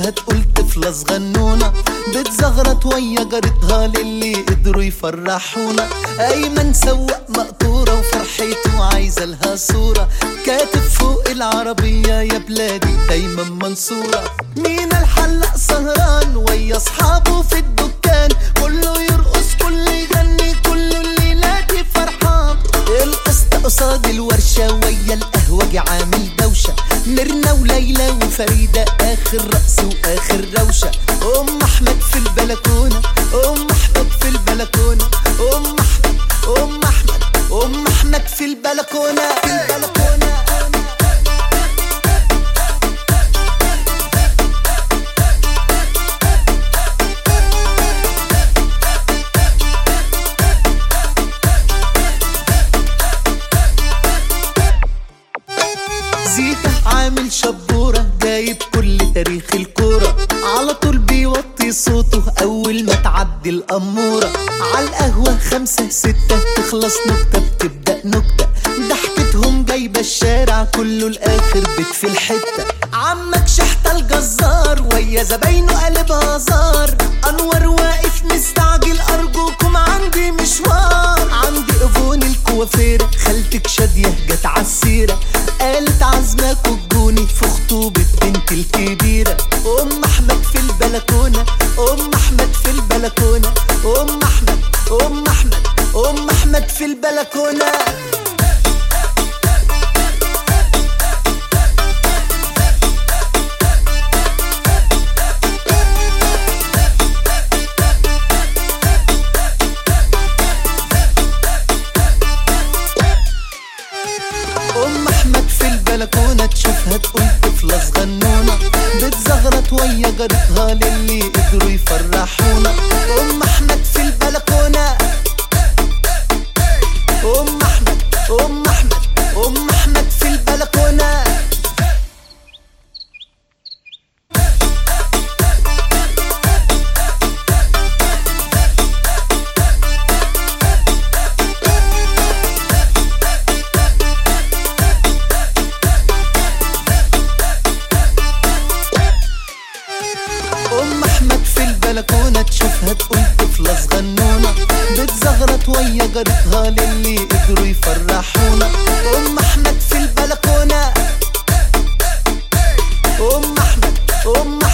تشوفها تقول طفلة صغنونة بتزغرط ويا جارتها للي قدروا يفرحونا. أيمن سواق مقطورة وفرحته عايزة لها صورة، كاتب فوق العربية يا بلادي دايما منصورة. مينا الحلاق سهران ويا أصحابه في الدكان، كله يرقص كله يغني كله الليلة دي فرحان. القسط قصاد الورشة ويا القهوجي عامل دوشة، ميرنا وليلى وفريدة آخر رقص وآخر روشة. أم أحمد في البلكونة، أم أحمد في البلكونة، أم أحمد أم أحمد أم أحمد في البلكونة في البلكونة. زيكا عامل شبورة جايب كل تاريخ الكورة، على طول بيوطي صوته أول ما تعدي الأمورة. عالقهوة 5 6 تخلص نكتة بتبدأ نكتة، ضحكتهم جايبة الشارع كله الآخر بيت في الحتة. عمك شحتة الجزار ويا زباينه قلب هزار، أنور واقف مستعجل أرجوكم عندي مشوار. عندي إيفون الكوافيرة خالتك شادية جت عالسيرة، قالت عزمك وجوني في خطوبة بنت الكبيرة. أم أحمد في البلكونة، أم أحمد في البلكونة، أم أحمد أم أحمد أم أحمد في البلكونة. أم أحمد في البلكونة تشوفها تقول طفلة صغنونة بتزغرط ويا جارتها للي قدروا يفرحونا. أم أحمد في البلكونة، أم أحمد أم أحمد أم أحمد في البلكونة. أم أحمد في البلكونة تشوفها تقول طفلة صغنونة بتزغرط ويا جارتها للي قدروا يفرحونا. أم أحمد في البلكونة، أم أحمد أم